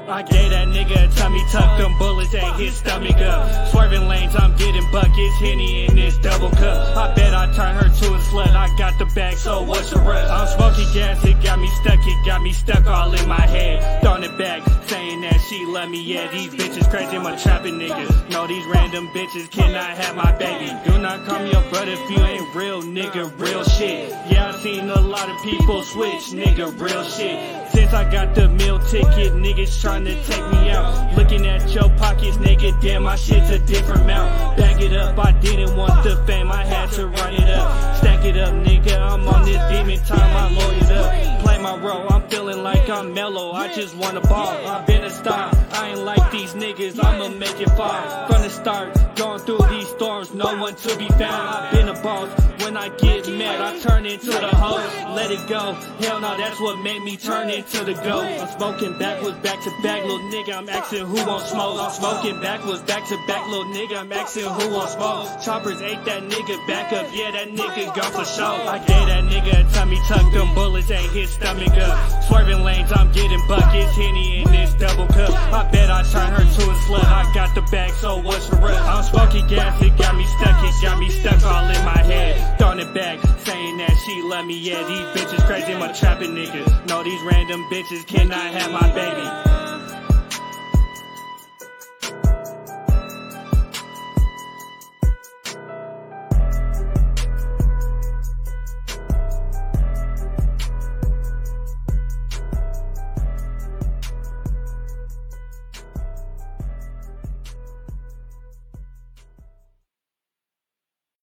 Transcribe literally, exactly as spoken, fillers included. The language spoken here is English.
I gave that nigga a tummy tuck, them bullets ain't his stomach up. Swerving lanes, I'm getting buckets, Henny in this double cup. I bet I turn her to a slut, I got the bag, so what's the rush? I'm smoking gas, it got me stuck, it got me stuck all in my head. Throwing it back, saying that she love me, yeah, these bitches crazy, I'm a trapping niggas. No, these random bitches cannot have my baby. Do not call me your brother if you ain't real, nigga, real shit. Yeah, I seen a lot of people switch, nigga, real shit. Since I got the meal ticket, niggas trying to take me out. Looking at your pockets, nigga, damn, my shit's a different amount. Back it up, I didn't want the fame, I had to run it up. Stack it up, nigga, I'm on this demon time, I load it up. Play my role, I'm feeling like I'm mellow, I just wanna ball. I've been a star, I ain't like these niggas, I'ma make it far. From the start, going through these storms, no one to be found. I've been a boss, when I get mad, I turn into the hoe. Let it go, hell no, that's what made me turn into the goat. I'm smoking backwards, back to back, little nigga, I'm asking who won't smoke. I'm smoking backwards, back to back, little nigga, I'm asking who won't smoke. Choppers ate that nigga back up, yeah, that nigga gone for show. I gave that nigga a tummy tuck, them bullets ain't his stomach up. Swerving lanes, I'm getting buckets, Henny in this double cup. I bet I turn her to a slut, I got the bag, so what's the rush? I'm smoking gas, it got me stuck, it got me stuck all in my head. Throwing it back, saying that she love me, yeah, these bitches crazy, I'm a trapping niggas. No, these random bitches cannot have my baby.